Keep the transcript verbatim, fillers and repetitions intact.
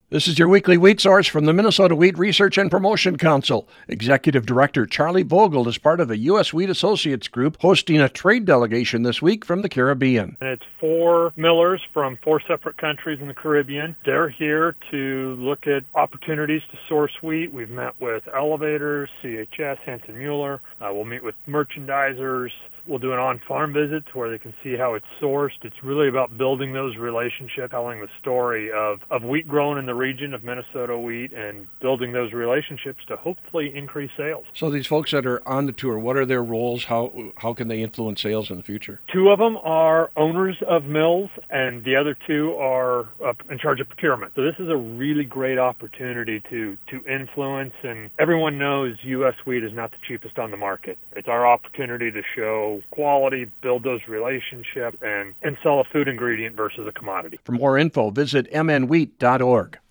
This is your weekly wheat source from the Minnesota Wheat Research and Promotion Council. Executive Director Charlie Vogel is part of the U S Wheat Associates Group hosting a trade delegation this week from the Caribbean. And it's four millers from four separate countries in the Caribbean. They're here to look at opportunities to source wheat. We've met with elevators, C H S, Hanson Mueller. Uh, we'll meet with merchandisers. We'll do an on-farm visit to where they can see how it's sourced. It's really about building those relationships, telling the story of, of wheat grown in the region of Minnesota wheat and building those relationships to hopefully increase sales. So these folks that are on the tour, what are their roles? How how can they influence sales in the future? Two of them are owners of mills, and the other two are uh, in charge of procurement. So this is a really great opportunity to, to influence, and everyone knows U S wheat is not the cheapest on the market. It's our opportunity to show quality, build those relationships, and, and sell a food ingredient versus a commodity. For more info, visit m n wheat dot org.